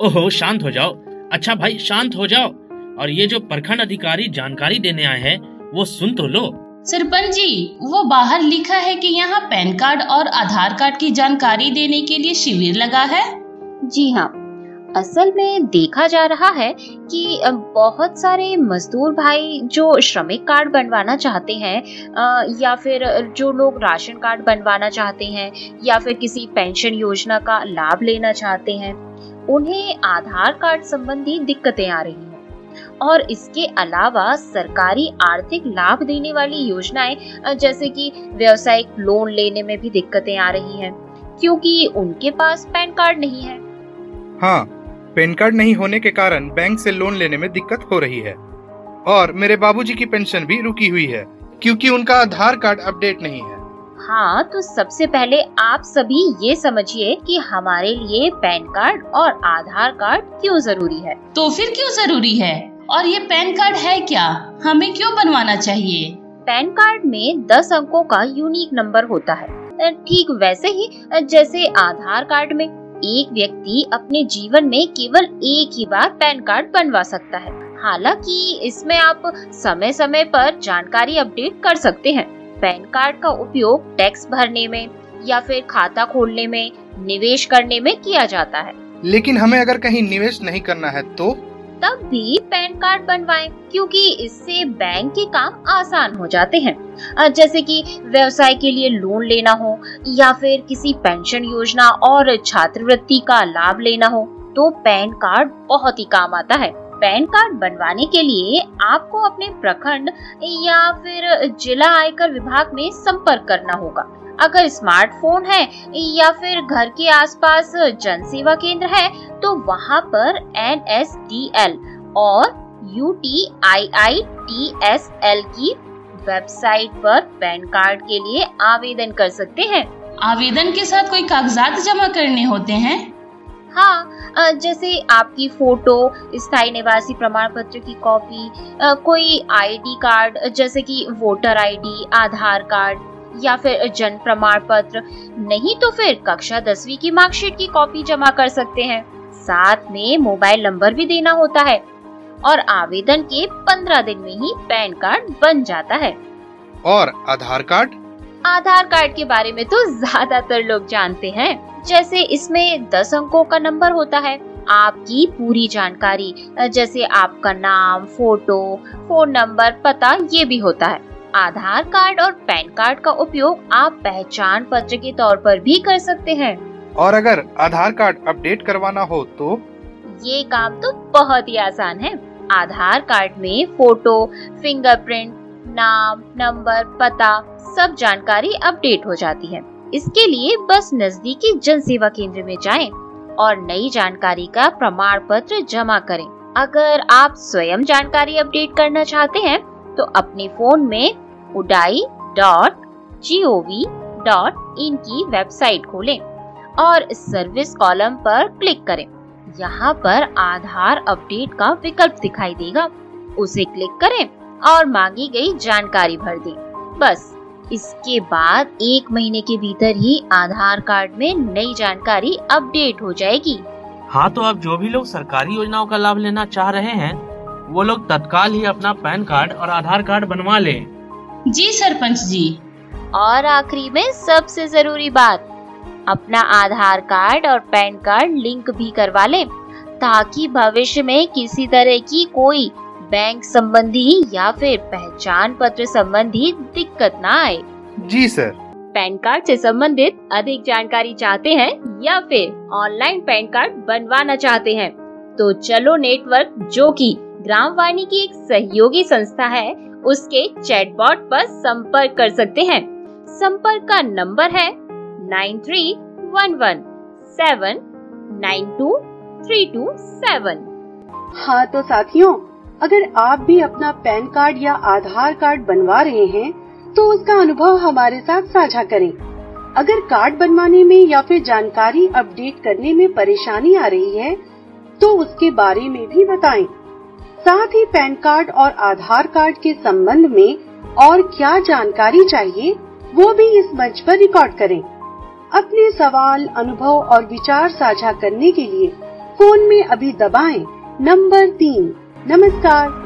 ओहो, शांत हो जाओ। अच्छा भाई, शांत हो जाओ। और ये जो प्रखंड अधिकारी जानकारी देने आए हैं वो सुन तो लो। सरपंच जी, वो बाहर लिखा है कि यहाँ पैन कार्ड और आधार कार्ड की जानकारी देने के लिए शिविर लगा है। जी हाँ, असल में देखा जा रहा है कि बहुत सारे मजदूर भाई जो श्रमिक कार्ड बनवाना चाहते हैं या फिर जो लोग राशन कार्ड बनवाना चाहते हैं या फिर किसी पेंशन योजना का लाभ लेना चाहते हैं, उन्हें आधार कार्ड संबंधी दिक्कतें आ रही हैं। और इसके अलावा सरकारी आर्थिक लाभ देने वाली योजनाएं जैसे कि व्यावसायिक लोन लेने में भी दिक्कतें आ रही हैं, क्योंकि उनके पास पैन कार्ड नहीं है। हाँ, पैन कार्ड नहीं होने के कारण बैंक से लोन लेने में दिक्कत हो रही है। और मेरे बाबूजी की पेंशन भी रुकी हुई है क्योंकि उनका आधार कार्ड अपडेट नहीं है। हाँ, तो सबसे पहले आप सभी ये समझिए कि हमारे लिए पैन कार्ड और आधार कार्ड क्यों जरूरी है। तो फिर क्यों जरूरी है? और ये पैन कार्ड है क्या? हमें क्यों बनवाना चाहिए? पैन कार्ड में 10 अंकों का यूनिक नंबर होता है, ठीक वैसे ही जैसे आधार कार्ड में एक व्यक्ति अपने जीवन में केवल एक ही बार पैन कार्ड बनवा सकता है। हालांकि इसमें आप समय समय पर जानकारी अपडेट कर सकते हैं। पैन कार्ड का उपयोग टैक्स भरने में या फिर खाता खोलने में, निवेश करने में किया जाता है। लेकिन हमें अगर कहीं निवेश नहीं करना है तो तब भी पैन कार्ड बनवाएं, क्योंकि इससे बैंक के काम आसान हो जाते हैं। जैसे कि व्यवसाय के लिए लोन लेना हो या फिर किसी पेंशन योजना और छात्रवृत्ति का लाभ लेना हो, तो पैन कार्ड बहुत ही काम आता है। पैन कार्ड बनवाने के लिए आपको अपने प्रखंड या फिर जिला आयकर विभाग में संपर्क करना होगा। अगर स्मार्टफोन है या फिर घर के आसपास जन सेवा केंद्र है तो वहाँ पर NSDL और UTIITSL की वेबसाइट पर पैन कार्ड के लिए आवेदन कर सकते हैं। आवेदन के साथ कोई कागजात जमा करने होते हैं? हाँ, जैसे आपकी फोटो, स्थायी निवासी प्रमाण पत्र की कॉपी, कोई ID कार्ड जैसे कि वोटर ID, आधार कार्ड या फिर जन्म प्रमाण पत्र, नहीं तो फिर कक्षा 10वीं की मार्कशीट की कॉपी जमा कर सकते हैं। साथ में मोबाइल नंबर भी देना होता है और आवेदन के 15 दिन में ही पैन कार्ड बन जाता है। और आधार कार्ड? आधार कार्ड के बारे में तो ज्यादातर लोग जानते हैं। जैसे इसमें 10 अंकों का नंबर होता है, आपकी पूरी जानकारी जैसे आपका नाम, फोटो, फोन नंबर, पता, ये भी होता है। आधार कार्ड और पैन कार्ड का उपयोग आप पहचान पत्र के तौर पर भी कर सकते हैं। और अगर आधार कार्ड अपडेट करवाना हो तो? ये काम तो बहुत ही आसान है। आधार कार्ड में फोटो, फिंगरप्रिंट, नाम, नंबर, पता, सब जानकारी अपडेट हो जाती है। इसके लिए बस नजदीकी जन सेवा केंद्र में जाएं और नई जानकारी का प्रमाण पत्र जमा करें। अगर आप स्वयं जानकारी अपडेट करना चाहते हैं तो अपने फोन में udai.gov.in की वेबसाइट खोलें और सर्विस कॉलम पर क्लिक करें। यहाँ पर आधार अपडेट का विकल्प दिखाई देगा, उसे क्लिक करें और मांगी गई जानकारी भर दें। बस इसके बाद 1 महीने के भीतर ही आधार कार्ड में नई जानकारी अपडेट हो जाएगी। हाँ, तो अब जो भी लोग सरकारी योजनाओं का लाभ लेना चाह रहे हैं वो लोग तत्काल ही अपना पैन कार्ड और आधार कार्ड बनवा लें। जी सरपंच जी। और आखिरी में सबसे जरूरी बात, अपना आधार कार्ड और पैन कार्ड लिंक भी करवा लें ताकि भविष्य में किसी तरह की कोई बैंक संबंधी या फिर पहचान पत्र संबंधी दिक्कत ना आए। जी सर। पैन कार्ड से संबंधित अधिक जानकारी चाहते हैं या फिर ऑनलाइन पैन कार्ड बनवाना चाहते हैं तो चलो नेटवर्क, जो कि ग्रामवाणी की एक सहयोगी संस्था है, उसके चैटबॉट पर संपर्क कर सकते हैं। संपर्क का नंबर है 9311792327। हाँ तो साथियों, अगर आप भी अपना पैन कार्ड या आधार कार्ड बनवा रहे हैं तो उसका अनुभव हमारे साथ साझा करें। अगर कार्ड बनवाने में या फिर जानकारी अपडेट करने में परेशानी आ रही है तो उसके बारे में भी बताएं। साथ ही पैन कार्ड और आधार कार्ड के संबंध में और क्या जानकारी चाहिए वो भी इस मंच पर रिकॉर्ड करें। अपने सवाल, अनुभव और विचार साझा करने के लिए फोन में अभी दबाएं नंबर 3। नमस्कार।